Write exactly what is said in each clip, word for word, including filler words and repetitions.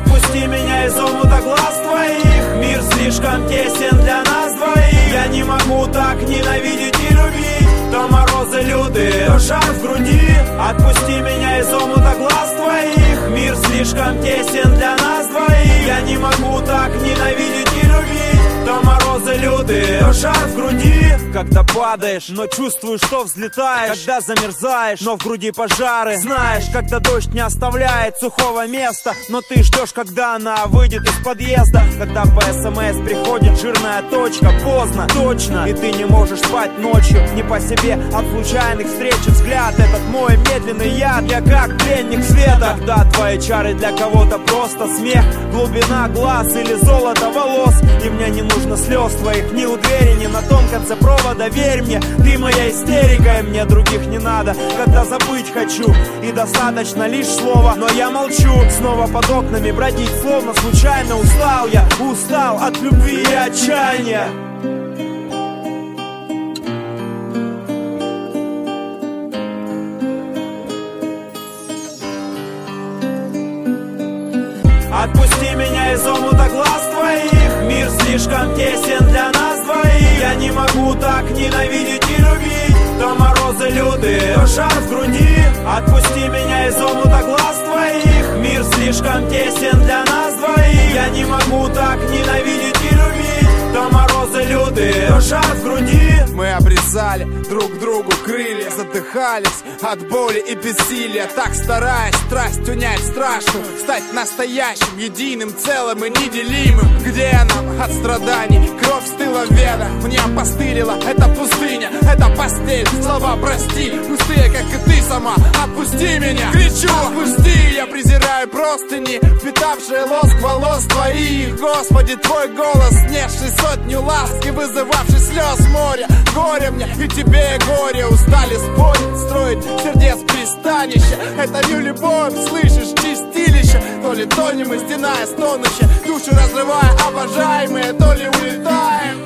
Отпусти меня из омута глаз твоих. Мир слишком тесен для нас двоих. Я не могу так ненавидеть и любить. То морозы лютые, то жар в груди. Отпусти меня из омута глаз твоих. Мир слишком тесен для нас двоих. Я не могу так ненавидеть и любить. То морозы лютые, то жар в груди. Когда падаешь, но чувствуешь, что взлетаешь. Когда замерзаешь, но в груди пожары. Знаешь, когда дождь не оставляет сухого места, но ты ждешь, когда она выйдет из подъезда. Когда по СМС приходит жирная точка. Поздно, точно, и ты не можешь спать ночью. Не по себе от случайных встреч и взгляд. Этот мой медленный яд, я как пленник света. Когда твои чары для кого-то просто смех, глубина глаз или золото волос. И мне не нужно слез твоих ни у двери, ни на том конце провода. Верь мне, ты моя истерика, и мне других не надо. Когда забыть хочу, и достаточно лишь слова. Но я молчу, снова под окнами бродить, словно случайно устал я. Устал от любви и отчаяния. Отпусти меня из омута глаз твоих. Мир слишком тесен для нас двоих. Я не могу так ненавидеть и любить. То морозы лютые, то жар в груди. Отпусти меня из омута глаз твоих. Мир слишком тесен для нас двоих. Я не могу так ненавидеть и любить. То морозы лютые, то жар в груди. Мы обрезали друг другу крылья, задыхались от боли и бессилия. Так стараясь страсть унять страшную, стать настоящим, единым, целым и неделимым. Где нам от страданий? Кровь стыла в венах, мне опостылила эта пустыня, эта постель. Слова прости, пустые, как и ты сама. Отпусти меня, кричу, отпусти. Я презираю простыни, впитавшие лоск волос твоих. Господи, твой голос, снесший сотню ласк и вызывавший слез моря. Горе мне и тебе горе. Устали спорить, строить сердец пристанище. Это не любовь, слышишь, чистилище. То ли тонем и стеная стонуще, душу разрывая, обожаемые, то ли улетаем.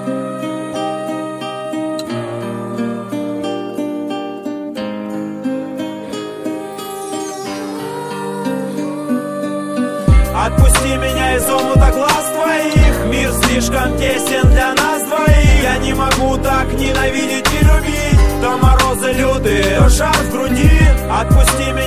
Отпусти меня из омута глаз твоих. Мир слишком тесен для нас двоих. Я не могу так ненавидеть и любить. То морозы лютые, то жар в груди. Отпусти меня